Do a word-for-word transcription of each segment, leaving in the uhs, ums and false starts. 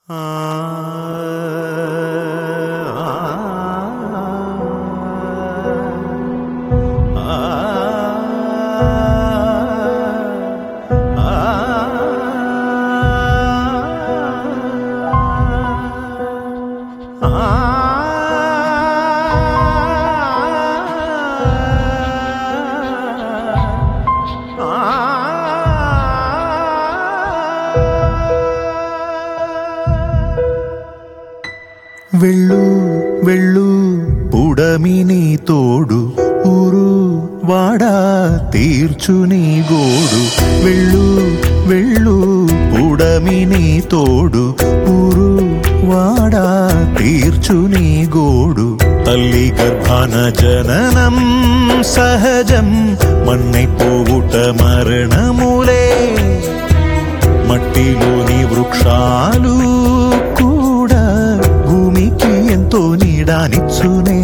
వెళ్ళు వెళ్ళు పుడమిని తోడు ఊరు వాడా తీర్చుని గోడు. వెళ్ళు వెళ్ళు పుడమిని తోడు ఊరు వాడా తీర్చుని గోడు. తల్లి గర్భాన జననం సహజం, మన్నై పోవుట మరణములే. మట్టిలోని వృక్షాలు కూడా భూమికి ఎంతో నీడానిచ్చునే.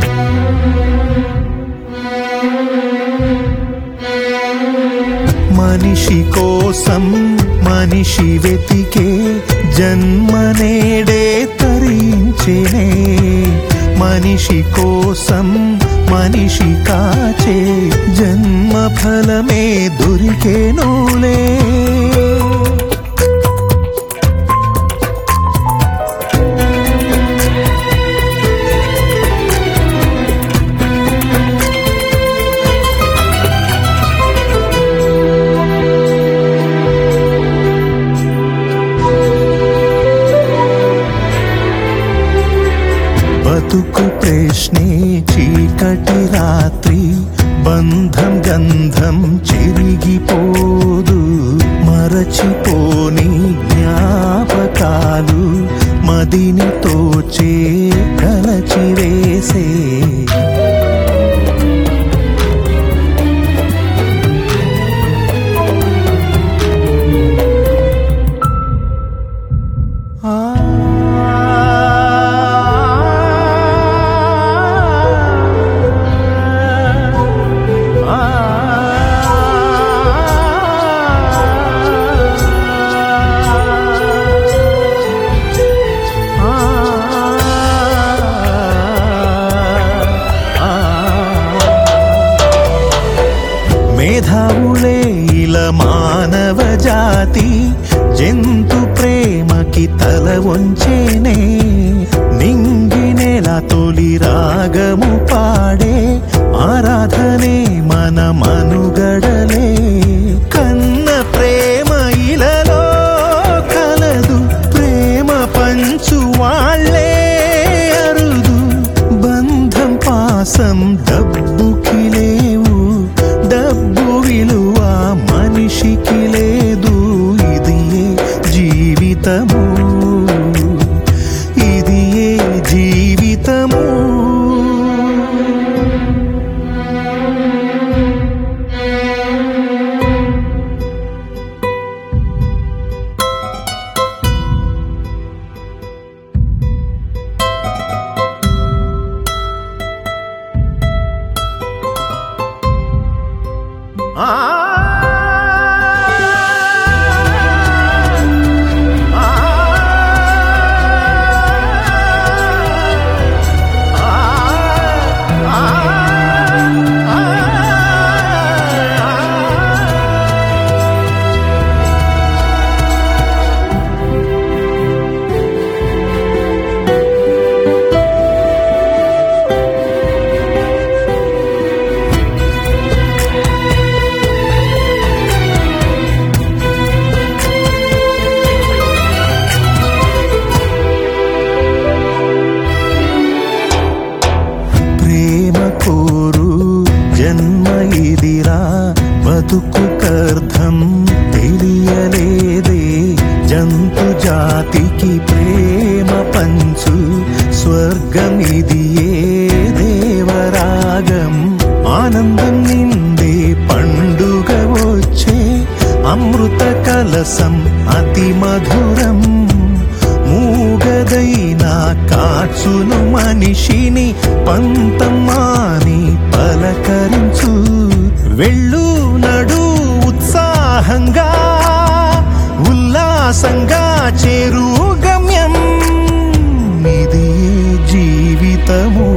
మనిషి కోసం మనిషి వెతికే జన్మనేడే తరించెనే. మనిషి కోసం మనిషి కాచే జన్మ ఫలమే దొరికేనులే. బతుకు ప్రశ్నే చీకటి రాత్రి, బంధం గంధం చెరిగిపోదు. మరచిపోని జ్ఞాపకాలు మదిని తోచే కలచివేసే. మేధావులే ఇలా మానవ జాతి, జంతు ప్రేమకి తల వంచేనే. నింగినేల తొలి రాగము పాడే ఆరాధనే మన మనుగడలే. కన్న ప్రేమ ఇలలో కలదు, ప్రేమ పంచు వాళ్ళే అరుదు. బంధం పాసం డబ్బుకి లేవు, డబ్బు విలువ మనిషికి లేదు. ఇది ఏ జీవితము, ఇది ఏ జీవితము. కోరు జన్మ ఇదిరా, బతుకు కర్థం తెలియలేదే. జంతు జాతికి ప్రేమ పంచు స్వర్గం ఇది ఏ దేవరాగం. ఆనందం నిండే పండుగ వచ్చే అమృత కలసం అతి మధురం. మూగదైనా కాచును మనిషిని పంతమాని పలకరించు. వెళ్ళు నడు ఉత్సాహంగా ఉల్లాసంగా చేరు గమ్య జీవితము